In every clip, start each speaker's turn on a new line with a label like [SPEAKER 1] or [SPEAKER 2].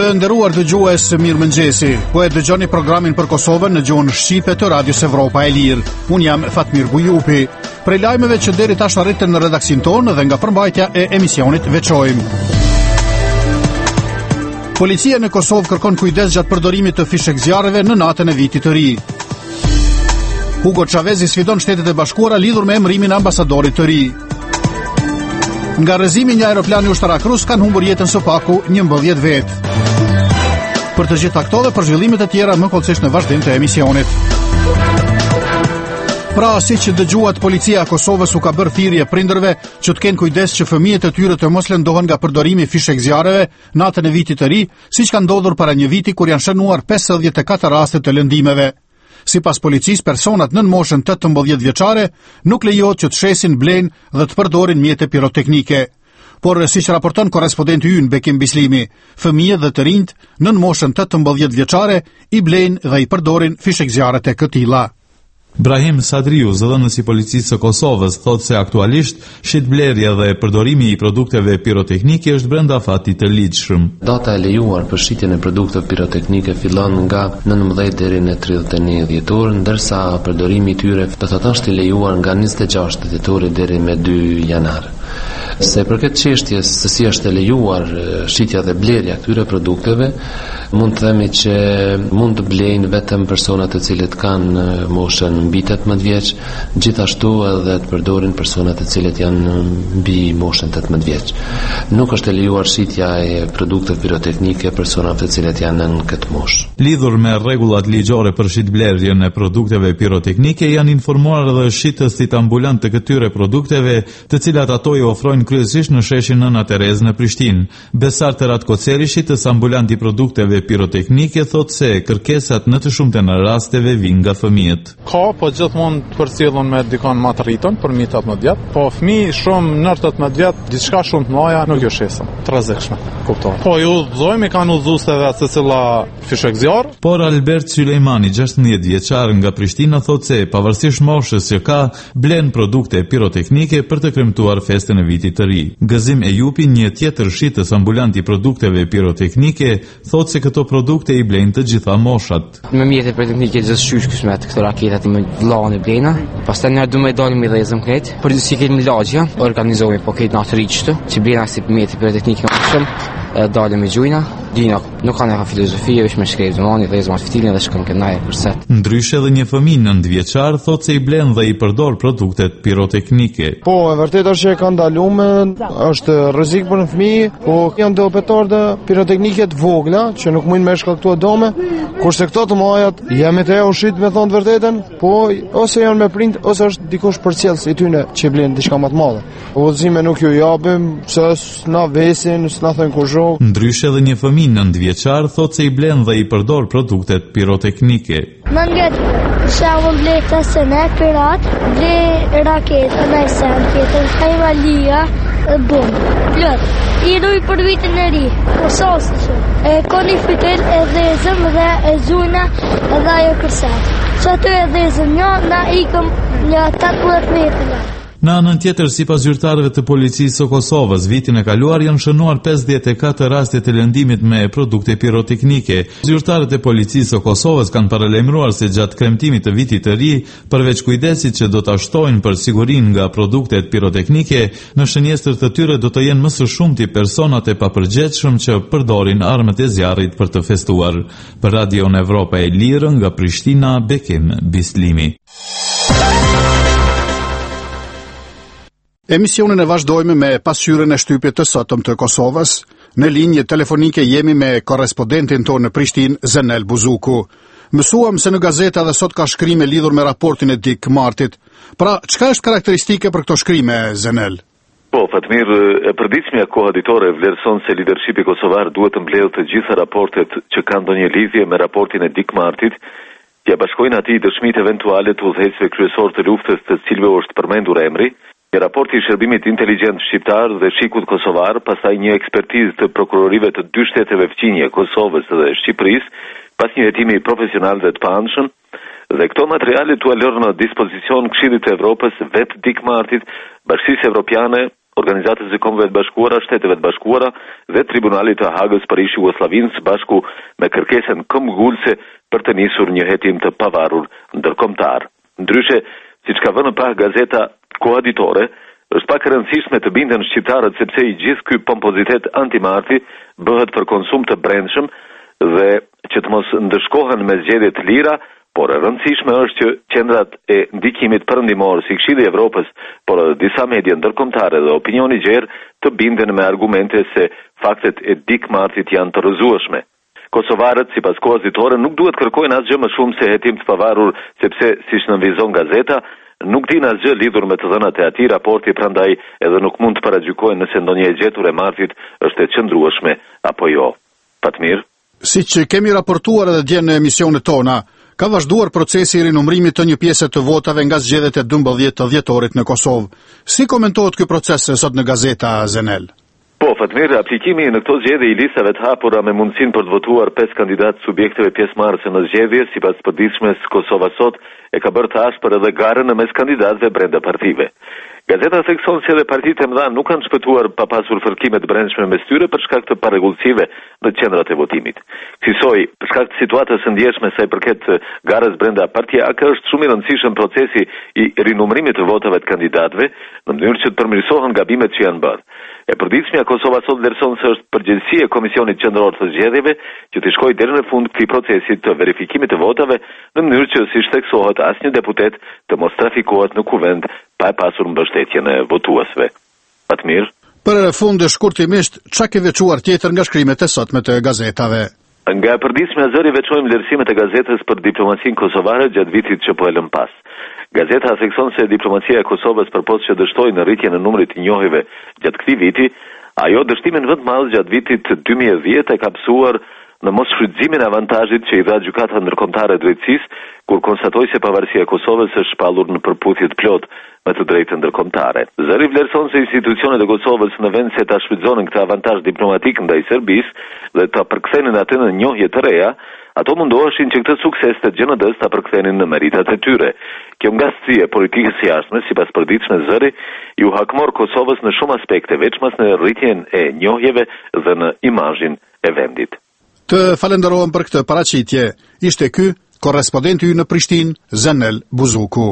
[SPEAKER 1] Të nderuar dëgjues, mirëmëngjesi. Po e dëgjoni programin për Kosovën në gjuhën shqipe të Radios Evropa e Lirë. Unë jam Fatmir Bujupi. Prej lajmeve që deri tash arritën në redaksin tonë dhe nga përmbajtja e emisionit veçojmë. Policia në Kosovë kërkon kujdes gjatë përdorimit të fishek zjarreve në natën e vitit të ri. Hugo Chavez i sfidon Shtetet e Bashkuara lidhur me emërimin e ambasadorit të ri. Nga rrëzimi një aeroplani ushtarak rus kanë humbur jetën së paku 11 vetë. Për të gjitha këto dhe për zhvillimet e tjera më kollësisht në vazhdim të emisionit. Pra, si që dëgjuat, policia e Kosovës u ka bërë thirrje prindërve që të kenë kujdes që fëmijët e tyre të mos lëndohen nga përdorimi fishek zjarreve natën e vitit të ri, siç ka ndodhur para një viti kur janë shënuar 54 raste të lëndimeve. Sipas policisë, personat nën moshën 18 vjeçare nuk lejohet që të shesin, blejnë dhe të përdorin mjete piroteknike. Por, siç raporton korrespondenti ynë Bekim Bislimi, fëmijët dhe të rinjt nën moshën 18 vjeçare i blejnë dhe i përdorin fishek zjarret e këtilla.
[SPEAKER 2] Brahim Sadriu, zëdhënës i policisë së Kosovës, thotë se aktualisht shitblerja dhe përdorimi i produkteve piroteknike është brenda fatit të ligjshëm.
[SPEAKER 3] Data e lejuar për shitjen e produkteve piroteknike fillon nga 19 deri në 31 dhjetor, ndërsa përdorimi i tyre do të është i lejuar nga 26 dhjetor deri me 2 janar. Se për këtë çështje se si është e lejuar shitja dhe blerja këtyre produkteve, mund të themi që mund të blejnë vetëm personat të cilët kanë moshën mbi 18 vjeç, gjithashtu edhe të përdorin personat të cilët janë mbi moshën 18 vjeç. Nuk është e lejuar shitja e produkteve piroteknike personave të cilët janë në këtë moshë.
[SPEAKER 2] Lidhur me rregullat ligjore për shitblerjen e produkteve piroteknike, janë informuar edhe shitësit ambulant të këtyre produkteve, të cilat ato i ofrojnë kryesisht në sheshin Nëna Terezë në Prishtinë. Besar Terat Koceri, shitës ambulant i produkteve piroteknike, thotë se kërkesat në të shumtën e rasteve vijnë nga fëmijët.
[SPEAKER 4] Po gjithmonë të përcjellën me dikon më të rritën për 18 vjet, po fëmijë shumë në 18 vjet, diçka shumë të mëdha nuk jo shesën. Të rrezikshme, kupton. Po ju udhëzojmë kanë udhëzuesve secila fishek zjarr.
[SPEAKER 2] Por Albert Sulejmani, 16 vjeçar nga Prishtina, thotë se pavarësisht moshës që ka, blen produkte piroteknike për të kremtuar festën e vitit të ri. Gëzim Ejupi, një tjetër shitës ambulant i produkteve piroteknike, thotë se këto produkte i blejnë të gjitha moshat.
[SPEAKER 5] Me mjete piroteknike gjithçysh kësmet këto raketat me vllahën e blejna. Pastaj ne duam të dalim i rrezëm këtë, por si kemi lagje, organizojmë po këtë natë rriçtë, që blejna si mjete piroteknike më shumë, dalim me gjujna. Dina nuk kanë ka filozofi, është me shkrim domani dhe zëmat fitilin dhe shkon kënaj përset.
[SPEAKER 2] Ndryshe edhe një fëmijë 9 vjeçar thotë se i blen dhe i përdor produktet piroteknike.
[SPEAKER 6] Po, e vërtet është që ka ndaluar, është rrezik për një fëmijë, po janë deopetor të piroteknike të vogla që nuk mund me shkaktuar dome, kurse këto të mëdha janë të ushit me thonë të vërtetën, po ose janë me prind ose është dikush përcjellës i tyre që blen diçka më të madhe. Udhëzime nuk ju japim, se s'na vesin, s'na thon kurrë.
[SPEAKER 2] Ndryshe edhe një fëmijë 9 vjeçar thotë se i blen dhe i përdor produktet piroteknike.
[SPEAKER 7] Më ngjet shembull ble tasën e pirat, ble raketë në sen, tjetër hajvalia, bom. Plot. I rui për vitin e ri. Po sosë. Koni fitel e dhezëm dhe e zuna edhe ajo kërset. Që aty e dhezëm një, na ikëm një 18 metra.
[SPEAKER 2] Në anën tjetër, sipas zyrtarëve të policisë së Kosovës, vitin e kaluar janë shënuar 54 raste të lëndimit me produkte piroteknike. Zyrtarët e policisë së Kosovës kanë paralajmëruar se gjatë kremtimit të vitit të ri, përveç kujdesit që do ta shtojnë për sigurinë nga produktet piroteknike, në shënjestër të tyre do të jenë më së shumti personat e papërgjegjshëm që përdorin armët e zjarrit për të festuar. Për Radio Evropa e Lirë nga Prishtina, Bekim Bislimi.
[SPEAKER 1] Emisionin e vazhdojmë me pasqyrën e shtypjet të sotëm të Kosovës. Në linjë telefonike jemi me korrespondentin tonë në Prishtinë, Zenel Buzuku. Mësuam se në gazeta dhe sot ka shkrime lidhur me raportin e Dik Martit. Pra, çka është karakteristike për këto shkrime, Zenel?
[SPEAKER 8] Po, Fatmir, e përditshmja koha ditore vlerëson se lidershipi kosovar duhet të mbledhë të gjitha raportet që kanë ndonjë lidhje me raportin e Dik Martit, t'ia bashkojnë atij dëshmitë eventuale të udhëheqësve kryesor të luftës të cilëve është përmendur emri, një raport i shërbimit inteligjent shqiptar dhe shikut kosovar, pastaj një ekspertizë të prokurorive të 2 shteteve fqinje, Kosovës dhe Shqipërisë, pas një hetimi profesional dhe të paanshëm, dhe këto materiale tu lërë në dispozicion Këshillit të Evropës, vetë Dik Martit, Bashkisë Evropiane, Organizatës e Kombeve të Bashkuara, Shteteve të Bashkuara dhe Tribunali të Hagës për ish Jugosllavin së bashku me kërkesën këmbgulse për të nisur një hetim të pavarur ndërkombëtar. Ndryshe, siç ka vënë pa gazeta koaditore, është pak e rëndësishme të binden shqiptarët sepse i gjithë ky pompozitet antimarti bëhet për konsum të brendshëm dhe që të mos ndëshkohen me zgjedhje të lira, por e rëndësishme është që qendrat e ndikimit perëndimor si Këshilli i Evropës, por edhe disa media ndërkombëtare dhe opinioni gjerë të binden me argumente se faktet e dikmartit janë të rrëzueshme. Kosovarët, sipas koazitore, nuk duhet kërkojnë asgjë më shumë se hetim të pavarur, sepse siç nënvizon gazeta, nuk din asgjë lidhur me të dhënat e atij raporti, prandaj edhe nuk mund të paragjykojnë nëse ndonjë e gjetur e martit është e qëndrueshme apo jo. Patmir.
[SPEAKER 1] Siç kemi raportuar edhe dje në emisionet tona, ka vazhduar procesi i rinumrimit të një pjese të votave nga zgjedhjet e 12 të dhjetorit në Kosovë. Si komentohet ky proces sot në gazeta Zenel?
[SPEAKER 8] Po, Fatmir, aplikimi në këto zgjedhje i listave të hapura me mundësinë për të votuar 5 kandidatë subjekteve pjesëmarrëse në zgjedhje, sipas përditshmes Kosova Sot, e ka bërë të ashpër edhe garën në mes kandidatëve brenda partive. Gazeta thekson se edhe partitë e mëdha nuk kanë shpëtuar pa pasur fërkime të brendshme mes tyre për shkak të parregullsive në qendrat e votimit. Kësaj, për shkak të situatës së ndjeshme sa i përket garës brenda partia AK, është shumë i rëndësishëm procesi i rinumrimit të votave të kandidatëve në mënyrë që të përmirësohen gabimet që janë bërë. E përditshmja Kosova Sot vlerëson se është përgjegjësi e Komisionit Qendror të Zgjedhjeve që të shkojë deri në fund këtij procesi të verifikimit të votave në mënyrë që siç theksohet asnjë deputet të mos trafikohet në kuvend pa e pasur mbështetjen e votuesve. Patmir.
[SPEAKER 1] Për fund shkurtimisht, çka ke veçuar tjetër nga shkrimet e sotme të gazetave?
[SPEAKER 8] Nga përditshmja zëri veçojmë vlerësimet e gazetës për diplomacinë kosovare gjatë vitit që po e lëm pas. Gazeta thekson se diplomacia e Kosovës përpos që dështoi në rritjen e numrit të njohjeve gjatë këtij viti, ajo dështimin më të madh gjatë vitit 2010 e ka psuar në mos shfrytëzimin e avantazhit që i dha gjykata ndërkombëtare e drejtësisë, kur konstatoi se pavarësia e Kosovës është shpallur në përputhje të plotë me të drejtën ndërkombëtare. Zëri vlerëson se institucionet e Kosovës në vend se ta shfrytëzonin këtë avantazh diplomatik ndaj Serbisë dhe ta përkthenin atë në njohje të reja, ato mundoheshin që këtë sukses të GND-s ta përkthenin në meritat e tyre. Kjo ngasësi e politikës së jashtme, sipas përditshme zëri, ju hakmor Kosovës në shumë aspekte, veçmas në rritjen e njohjeve dhe në imazhin e vendit.
[SPEAKER 1] Të falenderohem për këtë paraqitje. Ishte ky korrespondenti ynë në Prishtinë, Zenel Buzuku.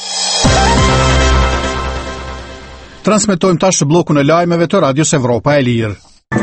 [SPEAKER 1] Transmetojmë tash bllokun e lajmeve të Radios Evropa e Lirë.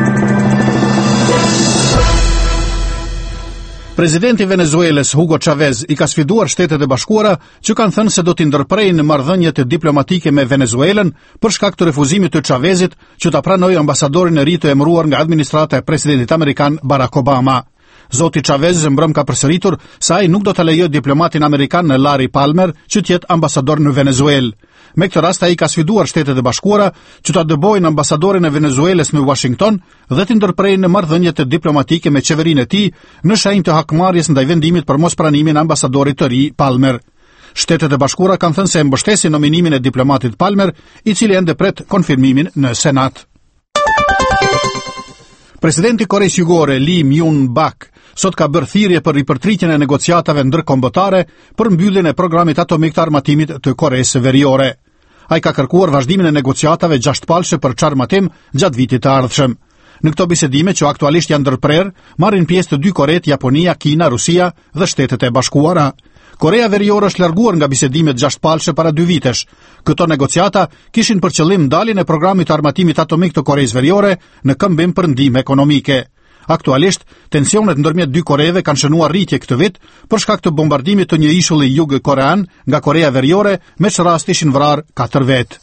[SPEAKER 1] Presidenti Venezuelës Hugo Chavez i ka sfiduar Shtetet e Bashkuara që kanë thënë se do t'i ndërprejnë marrëdhëniet diplomatike me Venezuelën për shkak të refuzimit të Chavezit që ta pranojë ambasadorin e ri të emëruar nga administrata e presidentit amerikan Barack Obama. Zoti Chavez mbrëm ka përsëritur se ai nuk do ta lejojë diplomatin amerikan Larry Palmer që të jetë ambasador në Venezuelë. Me këtë rast ai ka sfiduar Shtetet e Bashkuara që ta dëbojnë ambasadorin e Venezuelës në Washington dhe të ndërprejnë marrëdhëniet diplomatike me qeverinë e tij në shenjë të hakmarrjes ndaj vendimit për mospranimin e ambasadorit të ri Palmer. Shtetet e Bashkuara kanë thënë se mbështesin nominimin e diplomatit Palmer, i cili ende pret konfirmimin në Senat. Presidenti Koreas Jugore Lee Myung-bak sot ka bërë thirrje për ripërtritjen e negociatave ndërkombëtare për mbylljen e programit atomik të armatimit të Koreas Veriore. Ai ka kërkuar vazhdimin e negociatave 6 palëshe për çarmatim gjatë vitit të ardhshëm. Në këto bisedime që aktualisht janë ndërprerë, marrin pjesë të 2 Koret, Japonia, Kina, Rusia dhe Shtetet e Bashkuara. Korea Veriore është larguar nga bisedimet 6 palëshe para 2 vitesh. Këto negociata kishin për qëllim ndaljen e programit të armatimit atomik të Koreas Veriore në këmbim për ndihmë ekonomike. Aktualisht, tensionet ndërmjet 2 Koreve kanë shënuar rritje këtë vit për shkak të bombardimit të një ishulli jug-korean nga Korea Veriore, me që rast ishin vrarë 4 vetë.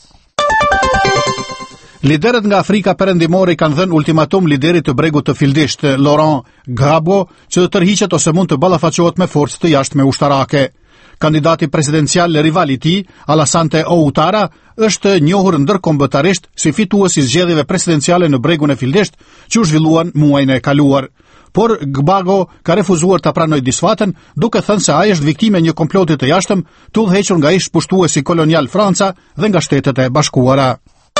[SPEAKER 1] Liderët nga Afrika Perëndimore kanë dhënë ultimatum liderit të bregut të Fildisht, Laurent Gbagbo, që të tërhiqet ose mund të ballafaqohet me forcë të jashtme ushtarake. Kandidati presidencial rival i tij, Alassane Ouattara, është njohur ndërkombëtarisht si fitues i zgjedhjeve presidenciale në bregun e Fildisht që u zhvilluan muajin e kaluar. Por Gbagbo ka refuzuar ta pranojë disfatën, duke thënë se ai është viktime e një komploti të jashtëm të udhëhequr nga ish pushtuesi kolonial Franca dhe nga Shtetet e Bashkuara.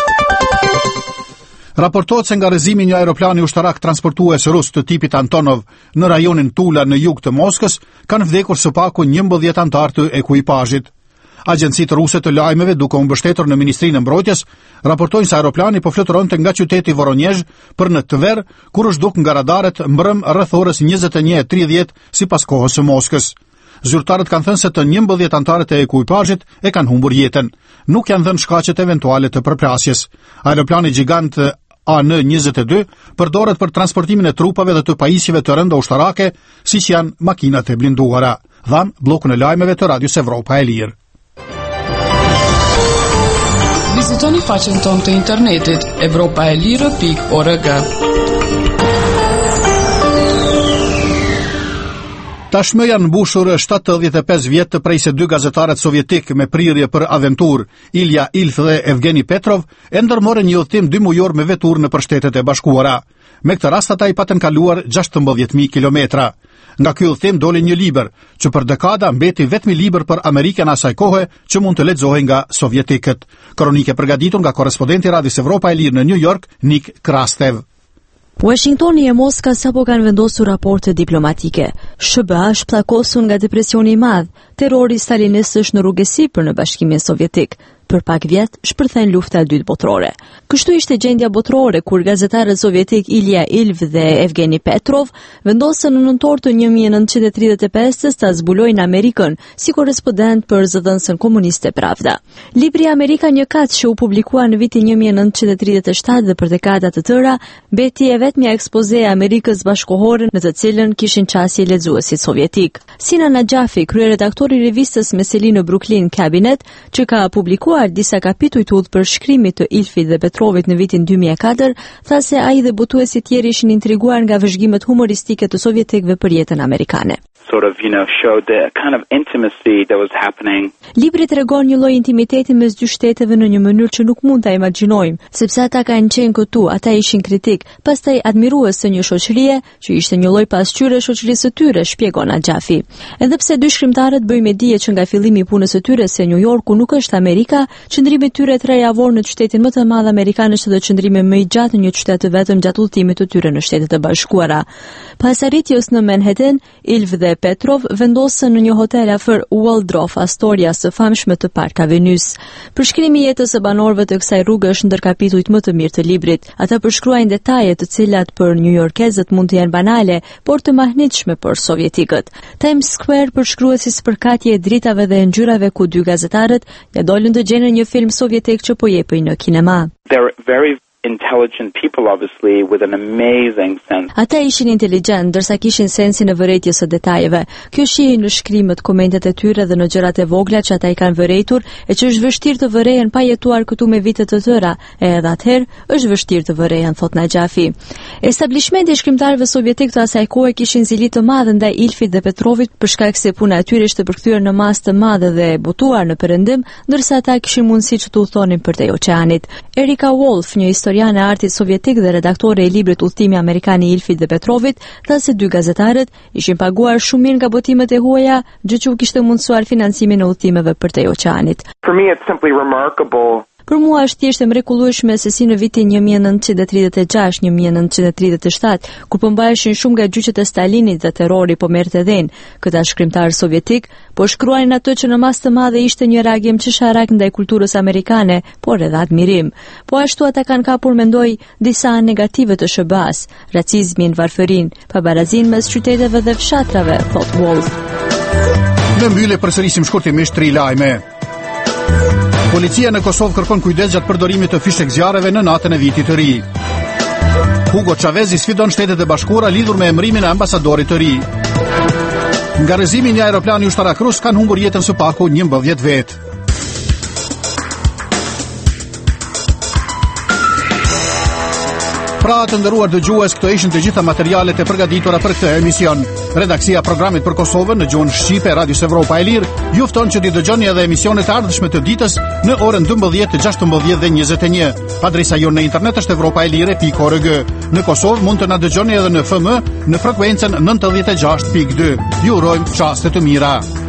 [SPEAKER 1] Raportohet se nga rrëzimi një aeroplani ushtarak transportues rus të tipit Antonov në rajonin Tula në jug të Moskës kanë vdekur së paku 11 anëtar të ekuipazhit. Agjencitë ruse të lajmeve, duke u mbështetur në Ministrinë e Mbrojtjes, raportojnë se aeroplani po fluturonte nga qyteti Voronezh për në Tver, kur u zhduk nga radaret mbrëm rreth orës 21:30 sipas kohës së Moskës. Zyrtarët kanë thënë se të 11 anëtarët e ekuipazhit e kanë humbur jetën. Nuk janë dhënë shkaqet eventuale të përplasjes. Aeroplani gjigant AN-22 përdoret për transportimin e trupave dhe të pajisjeve të rënda ushtarake, siç janë makinat e blinduara. Dhan bllokun e lajmeve të Radios Evropa e Lirë.
[SPEAKER 9] Vizitoni faqen tonë të internetit evropaelire.org.
[SPEAKER 1] Tashmë janë mbushur 75 vjet prej se dy gazetarët sovjetik me prirje për aventurë, Ilja Ilf dhe Evgeni Petrov, e ndërmorën një udhëtim 2 mujor me veturë nëpër Shtetet e Bashkuara. Me këtë rast ata i patën kaluar 16.000 kilometra. Nga ky udhëtim doli një libër, që për dekada mbeti vetmi libër për Amerikën asaj kohe që mund të lexohej nga sovjetikët. Kronike përgatitur nga korrespondenti i Radios Evropa e Lirë në New York, Nik Krastev.
[SPEAKER 10] Washingtoni e Moska sapo kanë vendosur raporte diplomatike. SBA është pllakosur nga depresioni i madh. Terrori stalinist është në rrugësi për në Bashkimin Sovjetik. Për pak vjet shpërthen lufta e dytë botërore. Kështu ishte gjendja botërore kur gazetarët sovjetik Ilja Ilf dhe Evgeni Petrov vendosën në nëntor të 1935 ta zbulojnë Amerikën si korrespondent për zëdhënësën komuniste Pravda. Libri Amerika një kaç që u publikua në vitin 1937 dhe për dekada të tëra mbeti e vetmja ekspoze e Amerikës bashkohore në të cilën kishin qasje lexuesit sovjetik. Sinan Najafi, kryeredaktori i revistës Meseli në Brooklyn Cabinet, që ka publikuar disa kapituj të udhë për shkrimit të Ilfit dhe Petrovit në vitin 2004, tha se ai dhe botuesit tjerë ishin intriguar nga vëzhgimet humoristike të sovjetikëve për jetën amerikane.
[SPEAKER 11] Showed the kind of intimacy that was happening.
[SPEAKER 10] Libri tregon një lloj intimiteti mes dy shteteve në një mënyrë që nuk mund ta imagjinojmë, sepse ata kanë qenë këtu, ata ishin kritik, pastaj admirues të një shoqërie që ishte një lloj pasqyre shoqërisë së tyre, shpjegon Najafi. Edhe pse dy shkrimtarët bëjmë dije që nga fillimi i punës së tyre se New Yorku nuk është Amerika, qëndrimi i tyre 3 javor në qytetin më të madh amerikan është edhe qëndrimi më i gjatë në një qytet të vetëm gjatë udhëtimit të tyre në Shtetet e Bashkuara. Pas arritjes në Manhattan, Ilf dhe Petrov vendosën në një hotel afër Waldorf Astoria së famshme të Park Avenues. Përshkrimi i jetës së banorëve të kësaj rruge është ndër kapitujt më të mirë të librit. Ata përshkruajnë detaje të cilat për newyorkezët mund të jenë banale, por të mahnitshme për sovjetikët. Times Square përshkruhet si spërkatje e dritave dhe ngjyrave ku dy gazetarët ja dolën të gjenën një film sovjetik që po jepej në kinema.
[SPEAKER 11] They're very intelligent people, obviously, with an amazing sense.
[SPEAKER 10] Ata ishin inteligjent, ndërsa kishin sensin e vërejtjes së detajeve. Kjo shihet në shkrimet, komentet e tyre dhe në gjërat e vogla që ata i kanë vërejtur, e që është vështirë të vërehen pa jetuar këtu me vite të tëra, e edhe atëherë është vështirë të vërehen, thot Najafi. Establishmenti i shkrimtarëve sovjetik të asaj kohe kishin zili të madhe ndaj Ilfit dhe Petrovit për shkak se puna e tyre ishte përkthyer në masë të madhe dhe botuar në perëndim, ndërsa ata kishin mundësi që të udhtonin përtej oqeanit. Erika Wolf, një historian e artit sovjetik dhe redaktore e librit Udhtimi Amerikan i Ilfit dhe Petrovit, tha se dy gazetarët ishin paguar shumë mirë nga botimet e huaja, gjë që u kishte mundësuar financimin e udhtimeve përtej oqeanit.
[SPEAKER 11] For me, it's simply remarkable.
[SPEAKER 10] Për mua është thjesht e mrekullueshme se si në vitin 1936-1937, kur po mbaheshin shumë nga gjyqet e Stalinit dhe terrori po merrte dhënë, këta shkrimtarë sovjetik po shkruanin atë që në masë të madhe ishte një reagim çesharak ndaj kulturës amerikane, por edhe admirim. Po ashtu ata kanë kapur, mendoj, disa negative të SBA-s, racizmin, varfërinë, pabarazinë mes qyteteve dhe fshatrave, thot Wolf.
[SPEAKER 1] Në mbyllje përsërisim shkurtimisht 3 lajme. Policia në Kosovë kërkon kujdes gjatë përdorimit të fishek zjarreve në natën e vitit të ri. Hugo Chavez i sfidon Shtetet e Bashkuara lidhur me emërimin e ambasadorit të ri. Nga rrëzimi një aeroplani ushtarak rus kanë humbur jetën së paku 11 vetë. Pra të nderuar dëgjues, këto ishin të gjitha materialet e përgatitura për këtë emision. Redaksia programit për Kosovën në gjuhën shqipe Radios Evropa e Lirë ju fton që t'i dëgjoni edhe emisionet e ardhshme të ditës në orën 12, 16 dhe 21. Adresa jonë në internet është europaelire.org. Në Kosovë mund të na dëgjoni edhe në FM në frekuencën 96.2. Ju urojmë çaste të mira.